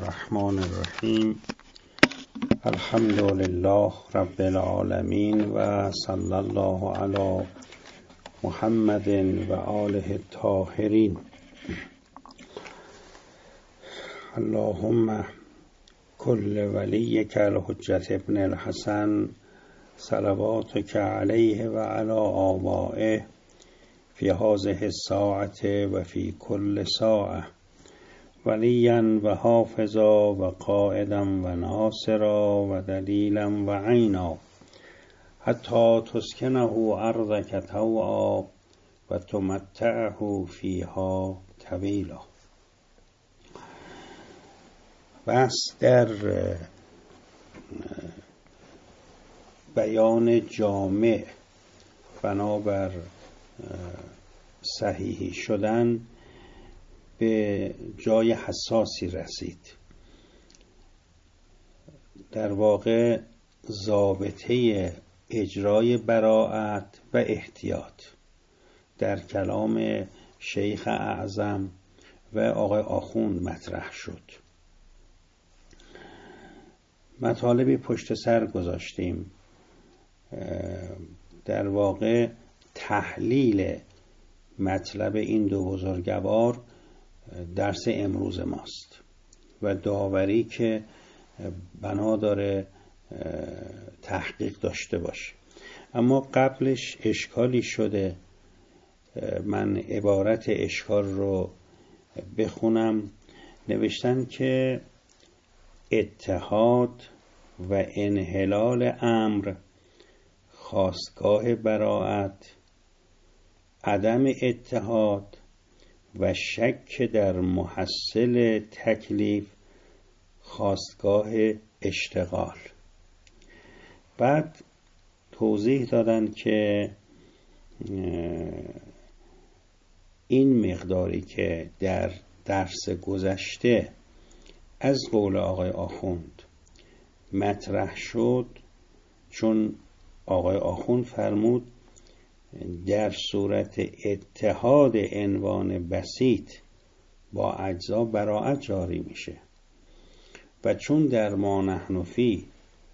الرحمن الرحیم. الحمد لله رب العالمین و صلی الله علی محمد و آله الطاهرین. اللهم کل ولیک الحجة ابن الحسن صلواتک علیه و علی آبائه فی هذه الساعة و فی کل ساعة ولیا و حافظا و قائدا و ناصرا و دلیلا و عینا حتی تسکنه ارضک طوعا و تمتعه فیها طویلا. بس در بیان جامع بنابر صحیح شدن به جای حساسی رسید. در واقع ضابطه اجرای براءت و احتیاط در کلام شیخ اعظم و آقای آخوند مطرح شد. مطالبی پشت سر گذاشتیم. در واقع تحلیل مطلب این دو بزرگوار درس امروز ماست و داوری که بنا داره تحقیق داشته باشه. اما قبلش اشکالی شده، من عبارت اشکال رو بخونم. نوشتن که اتحاد و انحلال امر خاستگاه براءت، عدم اتحاد و شک در محصل تکلیف خاستگاه اشتغال. بعد توضیح دادن که این مقداری که در درس گذشته از قول آقای آخوند مطرح شد، چون آقای آخوند فرمود در صورت اتحاد عنوان بسیط با اجزا براءت جاری میشه و چون در ما نحن فی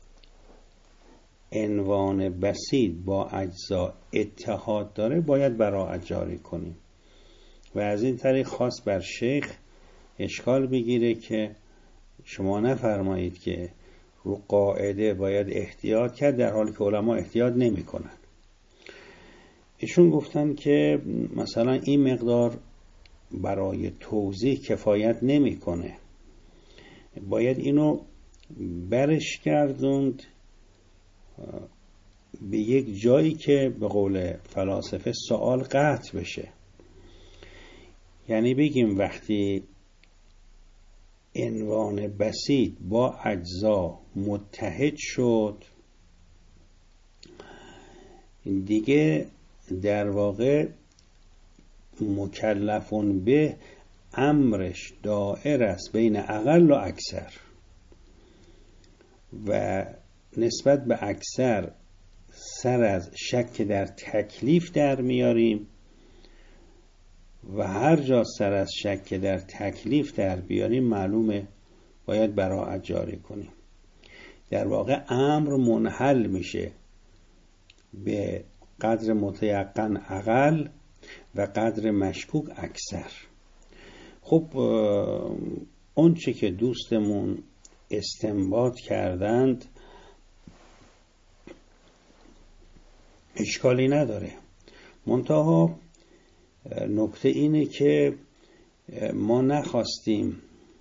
عنوان بسیط با اجزا اتحاد داره باید براءت جاری کنیم و از این طریق خواست بر شیخ اشکال بگیره که شما نفرمایید که رو قاعده باید احتیاط کرد در حالی که علما احتیاط نمی کنن. ایشون گفتن که مثلا این مقدار برای توضیح کفایت نمیکنه، باید اینو برش گردوند به یک جایی که به قول فلاسفه سوال قطع بشه. یعنی بگیم وقتی عنوان بسیط با اجزا متحد شد، دیگه در واقع مکلفون به امرش دائر است بین اقل و اکثر و نسبت به اکثر سر از شک در تکلیف در میاریم و هر جا سر از شک در تکلیف در بیاریم معلومه باید براءت جاری کنیم. در واقع امر منحل میشه به قدر متیقن اقل و قدر مشکوک اکثر. خب اون چه که دوستمون استنباط کردند اشکالی نداره، منتها نکته اینه که ما نخواستیم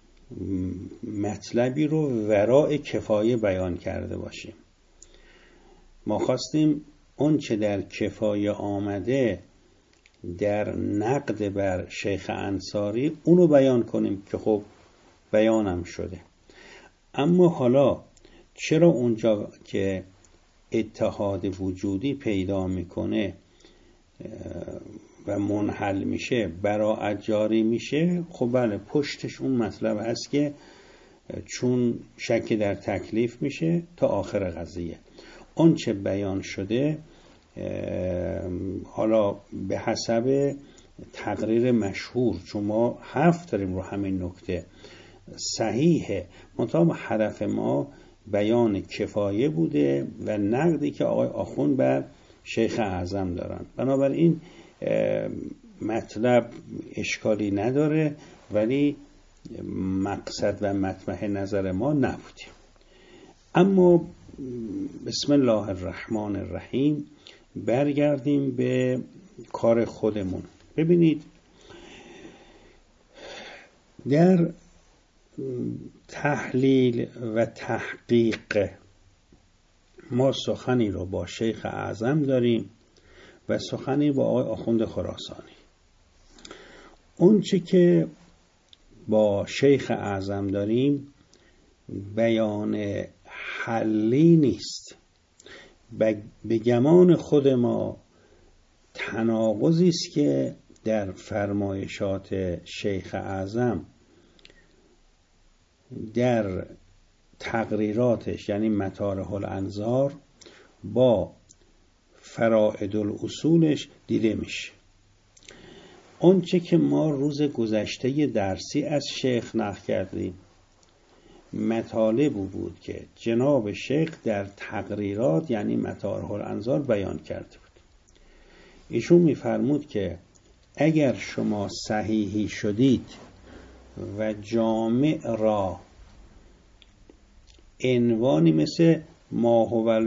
مطلبی رو ورای کفایه بیان کرده باشیم. ما خواستیم اون چه در کفایه آمده در نقد بر شیخ انصاری اونو بیان کنیم که خب بیانم شده. اما حالا چرا اونجا که اتحاد وجودی پیدا میکنه و منحل میشه براءت جاری میشه؟ خب بله، پشتش اون مطلب هست که چون شک در تکلیف میشه تا آخر قضیه. اون چه بیان شده حالا به حسب تقریر مشهور، چون ما 7 داریم رو همین نکته صحیحه، منتها هدف ما بیان کفایه بوده و نقدی که آقای آخوند بر شیخ اعظم دارن. بنابراین مطلب اشکالی نداره، ولی مقصد و مطمح نظر ما نبوده. اما بسم الله الرحمن الرحیم برگردیم به کار خودمون. ببینید در تحلیل و تحقیق ما سخنی رو با شیخ اعظم داریم و سخنی با آقای آخوند خراسانی. اون چه که با شیخ اعظم داریم بیان حلی نیست، به گمان خود ما تناقضی است که در فرمایشات شیخ اعظم در تقریراتش، یعنی مطارح الانظار، با فرائد الاصولش دیده میشه. اون چه که ما روز گذشته درسی از شیخ نقل کردیم مطالب بود که جناب شیخ در تقریرات، یعنی مطارح الانظار، بیان کرده بود. ایشون میفرمود که اگر شما صحیحی شدید و جامع را عنوانی مثل ما هو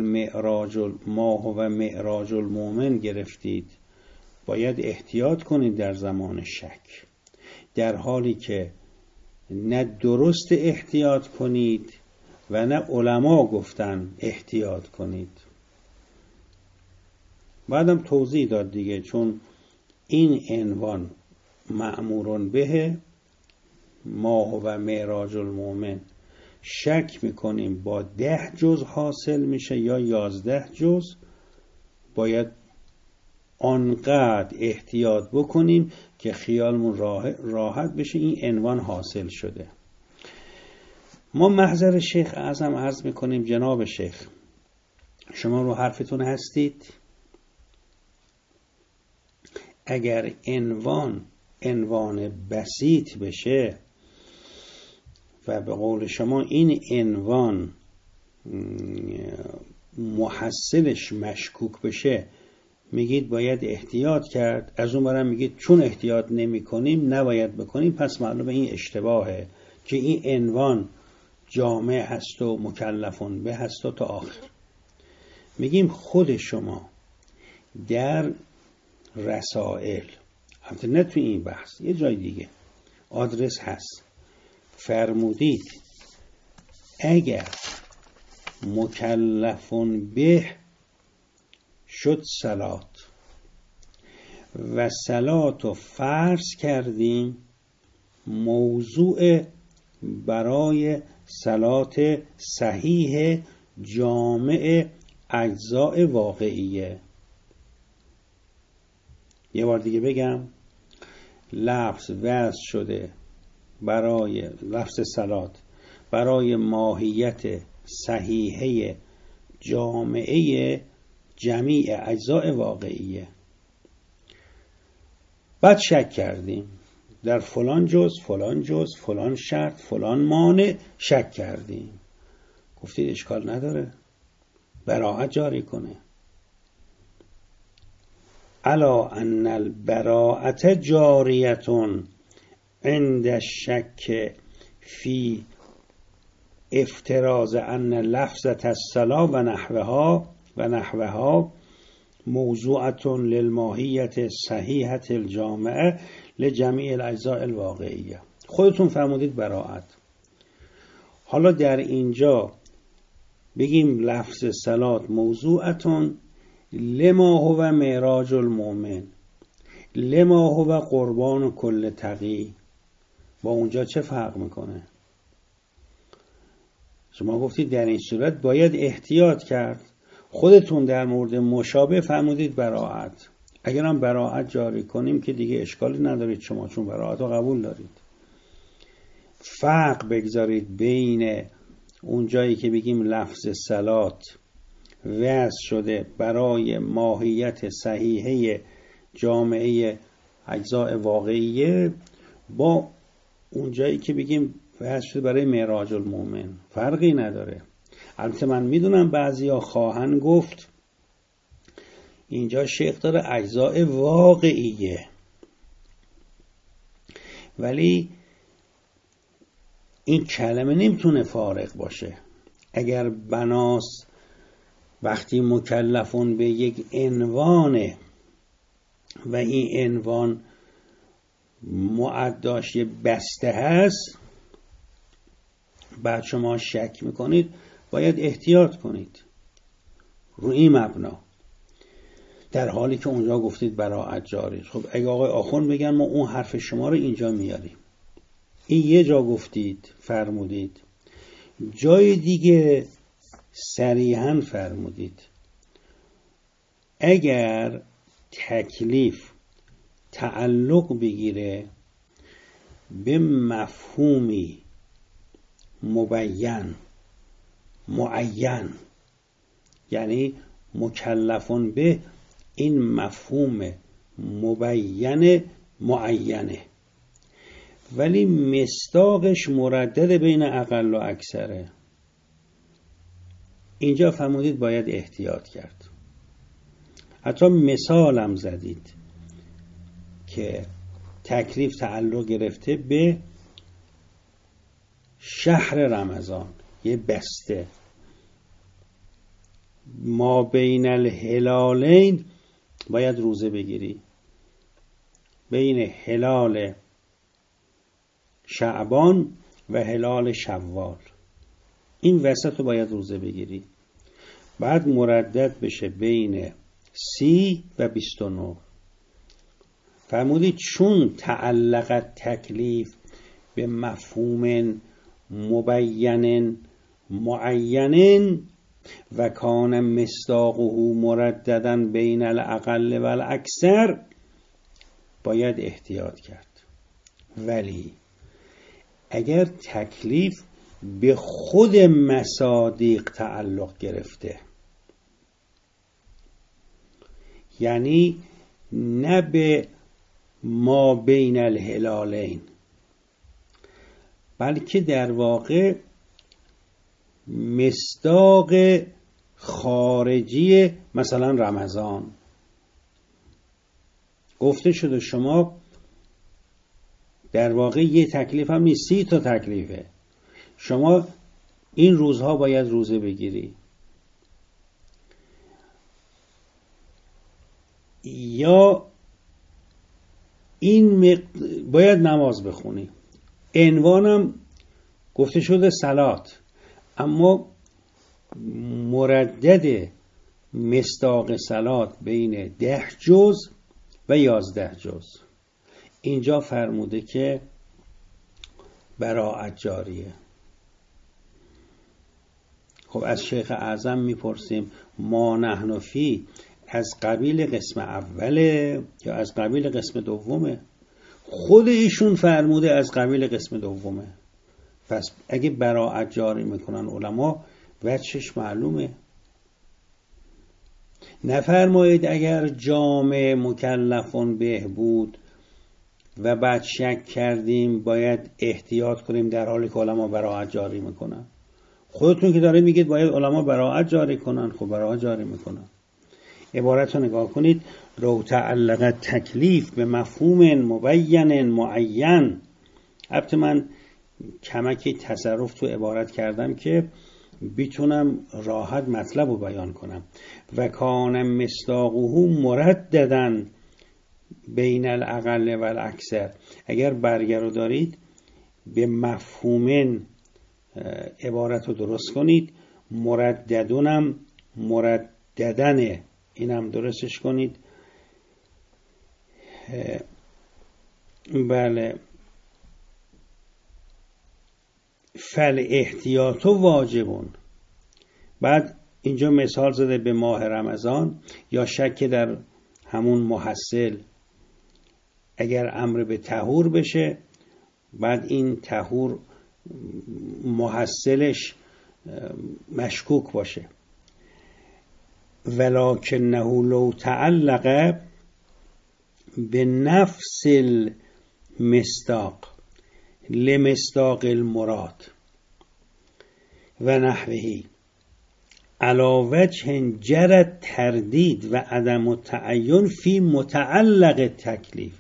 معراج المؤمن گرفتید، باید احتیاط کنید در زمان شک، در حالی که نه درست احتیاط کنید و نه علما گفتن احتیاط کنید. بعدم توضیح داد دیگه، چون این عنوان مأمورون به ما هو معراج المؤمن شک میکنیم با 10 جز حاصل میشه یا 11 جز، باید آنقدر احتیاط بکنیم که خیالمون راحت بشه این عنوان حاصل شده. ما محضر شیخ اعظم عرض میکنیم جناب شیخ شما رو حرفتون هستید؟ اگر عنوان بسیط بشه و به قول شما این عنوان محصلش مشکوک بشه، میگید باید احتیاط کرد، از اون برم میگید چون احتیاط نمی کنیم نباید بکنیم، پس معلومه این اشتباهه که این عنوان جامع هست و مکلفون به هست و تا آخر. میگیم خود شما در رسائل، البته نه تو این بحث، یه جای دیگه آدرس هست، فرمودید اگر مکلفون به شد صلات و صلات رو فرض کردیم موضوع برای صلات صحیح جامع اجزاء واقعیه. یه بار دیگه بگم، لفظ وضع شده برای لفظ صلات برای ماهیت صحیحه جامعه جمیع اجزاء واقعیه. بعد شک کردیم در فلان جز فلان شرط فلان مانع شک کردیم، گفتید اشکال نداره براءت جاری کنه. الا ان البراءت جاریتون عند الشک فی افتراض ان لفظة الصلاة و نحوها موضوعة للماهیت صحیحة الجامعه لجمیع الاجزاء الواقعیه. خودتون فرمودید براءت. حالا در اینجا بگیم لفظ صلات موضوعة لما هو معراج المؤمن لما هو قربان کل تقی، با اونجا چه فرق میکنه؟ شما گفتید در این صورت باید احتیاط کرد، خودتون در مورد مشابه فرمودید براءت. اگر هم براءت جاری کنیم که دیگه اشکالی ندارید شما، چون براءت رو قبول دارید. فرق بگذارید بین اون جایی که بگیم لفظ صلات وضع شده برای ماهیت صحیحه جامعه اجزاء واقعیه با اون جایی که بگیم وضع شده برای معراج المؤمن، فرقی نداره. البته من میدونم بعضیا خواهن گفت اینجا شیخ داره اجزاء واقعیه، ولی این کلمه نمیتونه فارق باشه. اگر بناس وقتی مکلفون به یک عنوانه و این عنوان معداش یه بسته هست، بعد شما شک میکنید، باید احتیاط کنید روی این مبنا، در حالی که اونجا گفتید براءت جاری. خب اگه آقای آخوند بگن ما اون حرف شما رو اینجا میاریم، این یه جا گفتید فرمودید، جای دیگه صریحاً فرمودید اگر تکلیف تعلق بگیره به مفهومی مبین معین، یعنی مکلفون به این مفهوم مبین معینه، ولی مصداقش مردد بین اقل و اکثره، اینجا فرمودید باید احتیاط کرد. حتی مثالم زدید که تکلیف تعلق گرفته به شهر رمضان، یه بسته ما بین الهلالین باید روزه بگیری، بین هلال شعبان و هلال شوال، این وسط رو باید روزه بگیری، بعد مردد بشه بین 30 و 29. فرمودید چون تعلق تکلیف به مفهوم مبین معین و کان مصداقه مرددا بین الاقل و الاکثر، باید احتیاط کرد. ولی اگر تکلیف به خود مصادیق تعلق گرفته، یعنی نه به ما بین الهلالین، بلکه در واقع مصداق خارجی مثلا رمضان گفته شده شما در واقع یه تکلیف هم نیست، 30 تا تکلیفه، شما این روزها باید روزه بگیری یا این باید نماز بخونی. عنوانم گفته شده صلات، اما مردد مصداق صلات بین 10 جز و 11 جز. اینجا فرموده که براءت جاریه. خب از شیخ اعظم میپرسیم ما نحن فی از قبیل قسم اوله یا از قبیل قسم دومه؟ خود ایشون فرموده از قبیل قسم دومه. پس اگه براءت جاری میکنن علما وجهش معلومه. نفرمایید اگر جامع مکلفون بهبود و بعد شک کردیم باید احتیاط کنیم، در حالی که علما براءت جاری میکنن. خودتون که داره میگید باید علما براءت جاری کنن، خب براءت جاری میکنن. عبارت رو نگاه کنید، لو تعلق تکلیف به مفهوم مبین معین. البته من کمکی تصرف تو عبارت کردم که بتونم راحت مطلب رو بیان کنم. و کان مصداقه مرددن بین الاقل و الاکثر. اگر برگر رو دارید به مفهوم عبارت رو درست کنید، مرددونم مرددنه، اینم درستش کنید. بله. فل احتیاط واجبون. بعد اینجا مثال زده به ماه رمضان یا شک در همون محصل، اگر امر به طهور بشه بعد این طهور محصلش مشکوک باشه. ولکنه لو تعلق به نفس المصداق، لمصداق المراد و نحوهی علی وجه جرت تردید و عدم التعین فی متعلق تکلیف.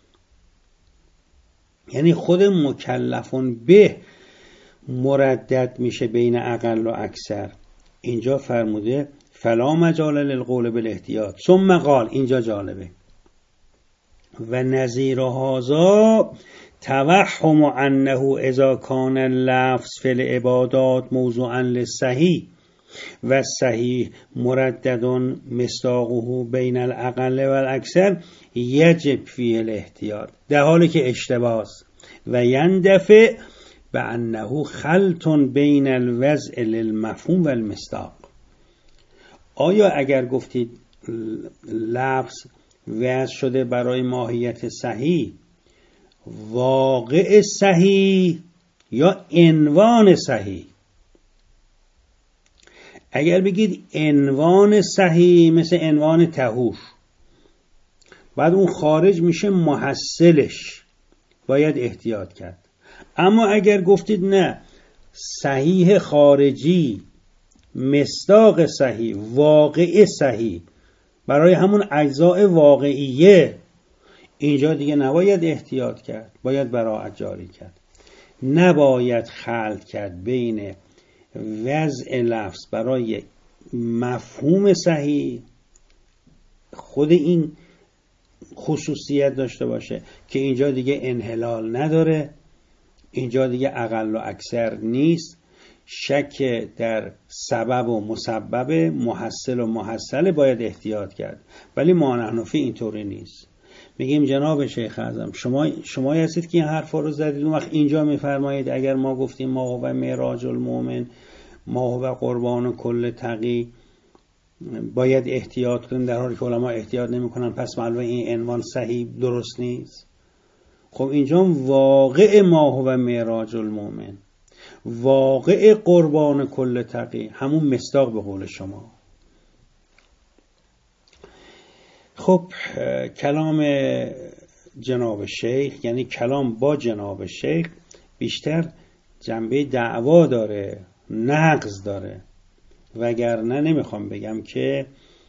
یعنی خود مکلفون به مردد میشه بین اقل و اکثر. اینجا فرموده فلا مجال للقول بالاحتیاط، ثم قال، اینجا جالبه، و نظیر هذا توهم انه اذا کان اللفظ فی العبادات موضوعا للصحیح و صحیح مردد مصداقه بین الاقل و الاکثر یجب فیه الاحتیاط، در حالی که اشتباس و یندفع به انه خلط بین الوضع للمفهوم و المصداق. آیا اگر گفتید لفظ وضع شده برای ماهیت صحیح، واقع صحیح یا عنوان صحیح؟ اگر بگید عنوان صحیح مثل عنوان طهور، بعد اون خارج میشه محصلش، باید احتیاط کرد. اما اگر گفتید نه، صحیح خارجی مصداق صحیح واقع صحیح برای همون اجزاء واقعیه، اینجا دیگه نباید احتیاط کرد، باید براعت جاری کرد. نباید خلط کرد بین وضع لفظ برای مفهوم صحیح، خود این خصوصیت داشته باشه که اینجا دیگه انحلال نداره، اینجا دیگه اقل و اکثر نیست، شک در سبب و مسبب، محصل و محصل، باید احتیاط کرد. ولی ما نحنفی اینطوری نیست. میگیم جناب شیخ اعظم شما هستید که این حرفا رو زدید، اون وقت اینجا میفرمایید اگر ما گفتیم ما هو معراج المؤمن، ما هو قربان کل تقی، باید احتیاط کنیم، در حالی که علما احتیاط نمیکنن، پس معلومه این عنوان صحیح درست نیست. خب اینجا واقع ما هو معراج المؤمن، واقع قربان کل تقی، همون مصداق به قول شما. خب کلام جناب شیخ، یعنی کلام با جناب شیخ، بیشتر جنبه دعوا داره، نقض داره، وگرنه نمیخوام بگم که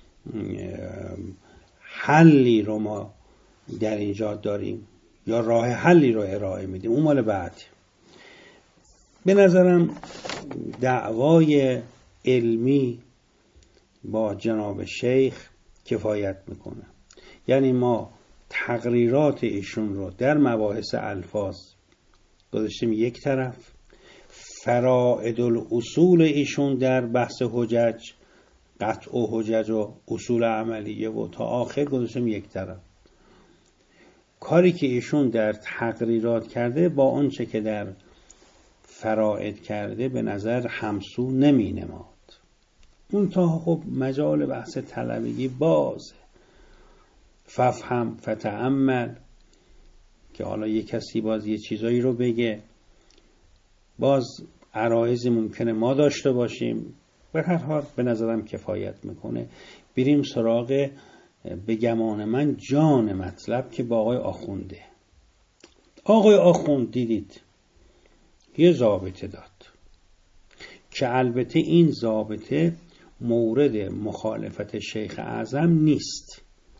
حلی رو ما در اینجا داریم یا راه حلی رو ارائه میدیم، اون مال بعد. به نظرم دعوای علمی با جناب شیخ کفایت میکنه. یعنی ما تقریرات ایشون رو در مباحث الفاظ گذاشتیم یک طرف، فرائد الاصول ایشون در بحث حجج، قطع و حجج و اصول عملیه و تا آخر گذاشتیم یک طرف. کاری که ایشون در تقریرات کرده با آنچه که در فرائد کرده به نظر همسو نمی نماد. اون تا خب مجال بحث طلبگی بازه، ففهم فتأمل، که حالا یک کسی باز یه چیزایی رو بگه، باز عرایضی ممکنه ما داشته باشیم. به هر حال به نظرم کفایت میکنه. بریم سراغ به گمان من جان مطلب که با آقای آخونده. آقای آخوند دیدید یه ضابطه داد که البته این ضابطه مورد مخالفت شیخ اعظم نیست.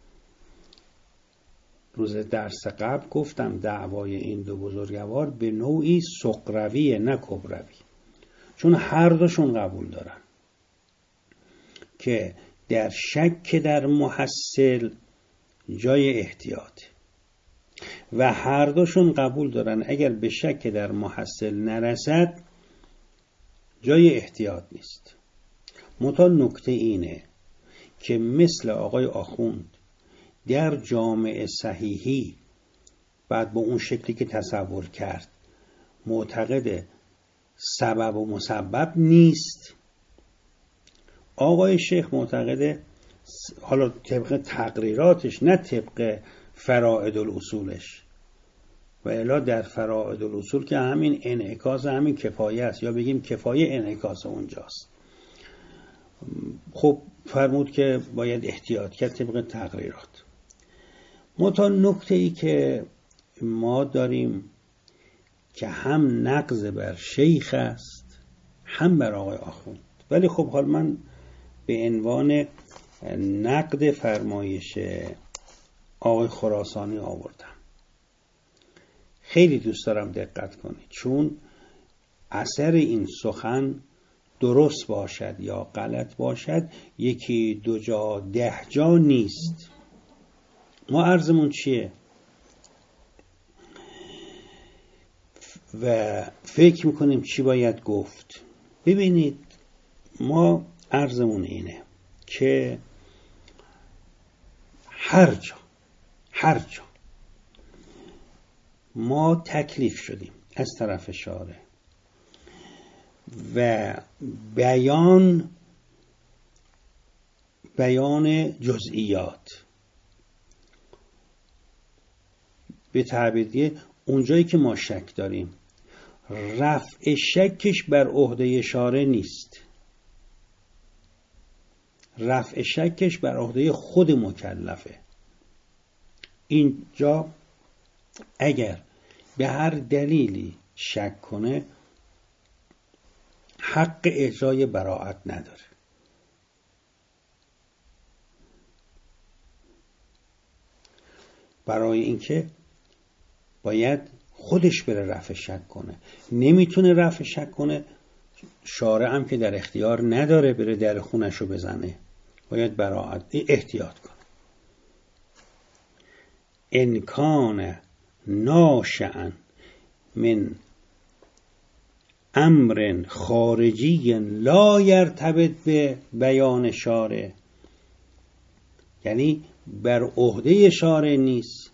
روز درس قبل گفتم دعوای این دو بزرگوار به نوعی سقرویه نه کبروی، چون هر دوشون قبول دارن که در شک در محصل جای احتیاط، و هر دوشون قبول دارن اگر به شک در محصل نرسد جای احتیاط نیست. منتها نکته اینه که مثل آقای آخوند در جامعه صحیحی بعد با اون شکلی که تصور کرد معتقد سبب و مسبب نیست، آقای شیخ معتقد، حالا طبق تقریراتش نه طبق فرائد الاصولش، و الا در فرائد الاصول که همین انعکاس همین کفایه است، یا بگیم کفایه انعکاس اونجاست. خب فرمود که باید احتیاط کرد طبق تقریرات. منتها نکته ای که ما داریم که هم نقض بر شیخ است هم بر آقای آخوند. ولی خب حال من به عنوان نقد فرمایش آقای خراسانی آوردم. خیلی دوست دارم دقت کنید، چون اثر این سخن درست باشد یا غلط باشد یکی دو جا 10 جا نیست. ما عرضمون چیه و فکر میکنیم چی باید گفت. ببینید ما عرضمون اینه که هر جا ما تکلیف شدیم از طرف شارع و بیان جزئیات، به تعبیر دیگه اونجایی که ما شک داریم رفع شکش بر عهده شارع نیست، رفع شکش بر عهده خود مکلفه. اینجا اگر به هر دلیلی شک کنه حق اجرای براءت نداره. برای اینکه باید خودش بره رفع شک کنه، نمیتونه رفع شک کنه، شارع هم که در اختیار نداره بره در خونشو بزنه، باید براءت احتیاط کنه. ان کان ناشئا من امر خارجی لا یرتبط به بیان شارع، یعنی بر عهده شارع نیست،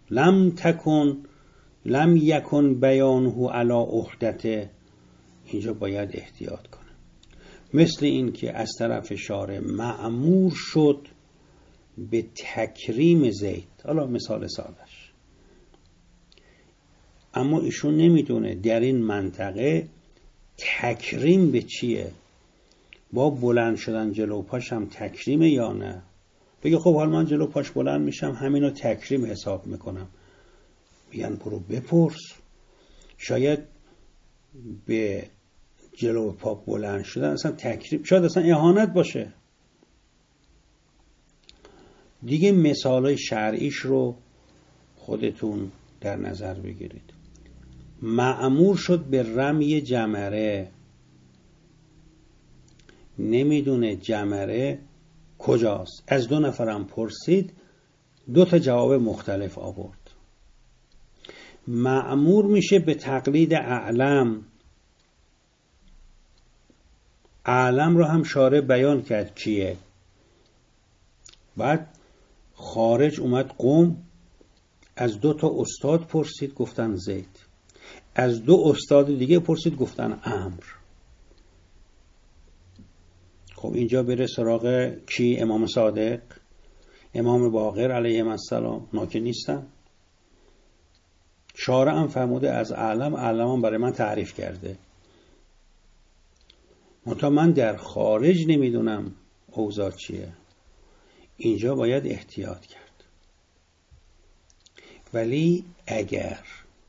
لم یکن بیانه علی عهدته، اینجا باید احتیاط کنه. مثل این که از طرف شارع مأمور شد به تکریم زید، حالا مثال سادش، اما ایشون نمیدونه در این منطقه تکریم به چیه، با بلند شدن جلو پاش هم تکریمه یا نه. بگه خب حال من جلو پاش بلند میشم همینو تکریم حساب میکنم. میگن برو بپرس، شاید به جلو پا بلند شدن اصلا تکریم، شاید اصلا اهانت باشه. دیگه مثالای شرعیش رو خودتون در نظر بگیرید. مأمور شد به رمی جمره، نمیدونه جمره کجاست، از 2 نفرم پرسید، 2 تا جواب مختلف آورد. مأمور میشه به تقلید اعلم رو هم شارع بیان کرد کیه. بعد خارج اومد قوم، از 2 تا استاد پرسید گفتن زید، از 2 استاد دیگه پرسید گفتن عمرو. خب اینجا بره سراغ کی؟ امام صادق، امام باقر علیهم السلام، اونا که نیستن. شارع هم فرموده از اعلم هم برای من تعریف کرده، منتها من در خارج نمیدونم اوضاع چیه. اینجا باید احتیاط کرد. ولی اگر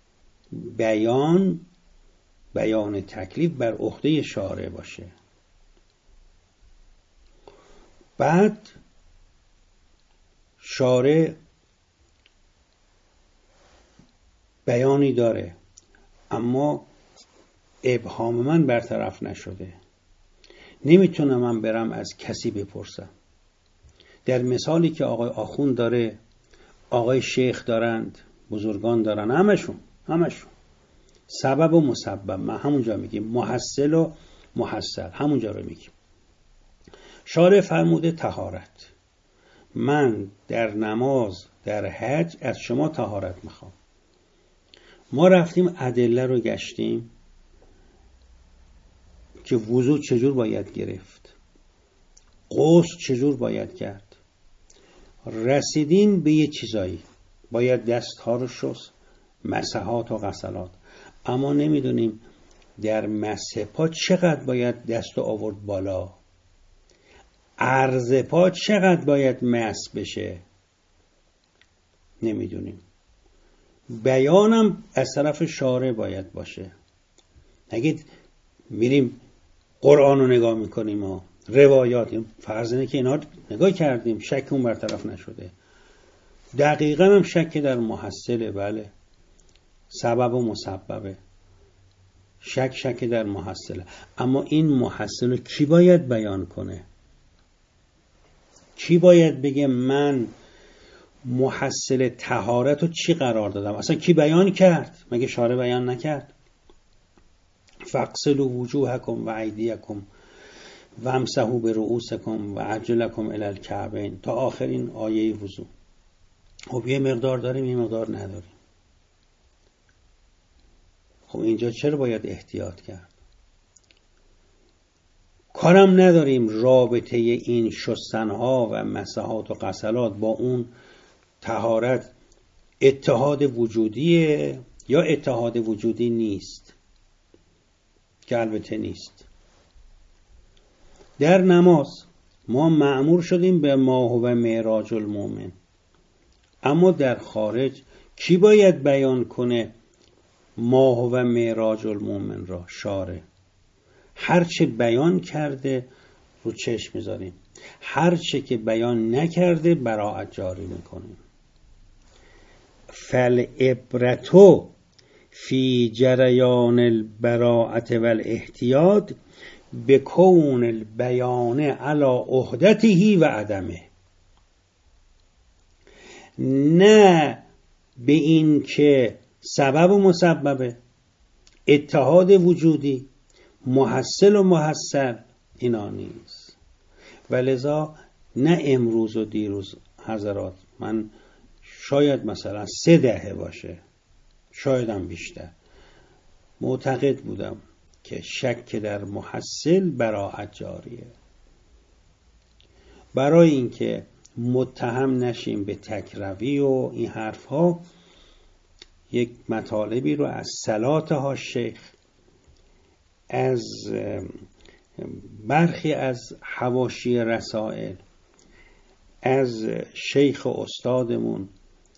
بیان تکلیف بر عهده شارع باشه، بعد شارع بیانی داره اما ابهام من برطرف نشده، نمیتونم من برم از کسی بپرسم. در مثالی که آقای آخوند داره، آقای شیخ دارند، بزرگان دارن، همشون سبب و مسبب، من همونجا میگیم محصل و محصل، همونجا رو میگیم. شارع فرموده طهارت، من در نماز در حج از شما طهارت میخوام. ما رفتیم ادله رو گشتیم که وضو چجور باید گرفت، غسل چجور باید کرد، رسیدیم به یه چیزایی، باید دست ها رو شست، مسحات و غسلات، اما نمیدونیم در مسح پا چقدر باید دست آورد بالا، عرض پا چقدر باید مسح بشه، نمیدونیم. بیانم از طرف شارع باید باشه. نگید میریم قرآن رو نگاه میکنیم و روایات، فرض اینه که اینا نگاه کردیم شک اون برطرف نشده، دقیقا هم شک در محصله، بله سبب و مسببه، شک در محصله. اما این محصل رو کی باید بیان کنه؟ کی باید بگه من محصل طهارت رو چی قرار دادم؟ اصلا کی بیان کرد؟ مگه شارع بیان نکرد؟ فاغسلوا وجوهکم و ایدیکم وامسحوا برؤوسکم و ارجلکم الی الکعبین تا آخرین آیه وضو. خب یه مقدار داریم یه مقدار نداریم. خب اینجا چرا باید احتیاط کرد؟ کارم نداریم رابطه این شستنها و مسحات و غسلات با اون طهارت اتحاد وجودیه یا اتحاد وجودی نیست، که البته نیست. در نماز ما مأمور شدیم به ما هو معراج المؤمن، اما در خارج کی باید بیان کنه ما هو معراج المؤمن را؟ شارع. هرچه بیان کرده رو چشم میذاریم، هرچه که بیان نکرده براءت جاری میکنیم. فالعبرة فی جریان البراءة والاحتیاط بکون البیان علی عهدته و عدمه، نه به این که سبب و مسببه، اتحاد وجودی، محصل و محصل، اینا نیست. ولذا نه امروز و دیروز حضرات، من شاید مثلا 3 دهه باشه، شایدم بیشتر، معتقد بودم که شک در محصل براءت جاریه. برای اینکه متهم نشیم به تکروی و این حرف ها، یک مطالبی رو از صلاتها شیخ، از برخی از حواشی رسائل، از شیخ و استادمون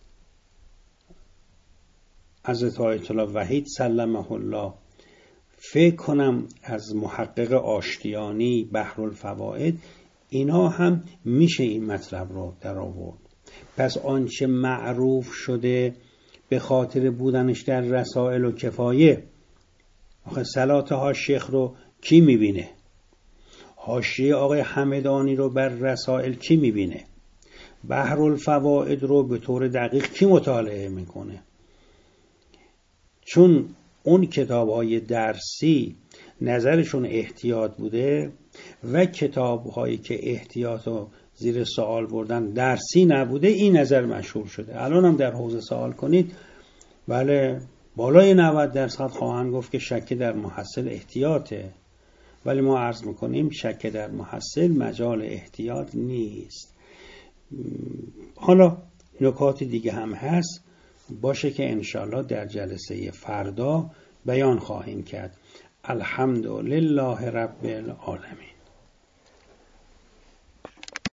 حضرت آیت الله وحید سلمه الله، فکر کنم از محقق آشتیانی بحرالفوائد، اینا هم میشه این مطلب رو در آورد. پس آنچه معروف شده به خاطر بودنش در رسائل و کفایه، آخه صلاتها شیخ رو کی میبینه؟ حاشیه آقای همدانی رو بر رسائل کی میبینه؟ بحرالفوائد رو به طور دقیق کی مطالعه میکنه؟ چون اون کتاب‌های درسی نظرشون احتیاط بوده و کتاب‌هایی که احتیاط رو زیر سوال بردن درسی نبوده، این نظر مشهور شده. الان هم در حوزه سوال کنید، بله بالای 90% خواهند گفت که شک در محصل احتیاطه، ولی ما عرض میکنیم شک در محصل مجال احتیاط نیست. حالا نکات دیگه هم هست، باشه که انشالله در جلسه فردا بیان خواهیم کرد. الحمدلله رب العالمین.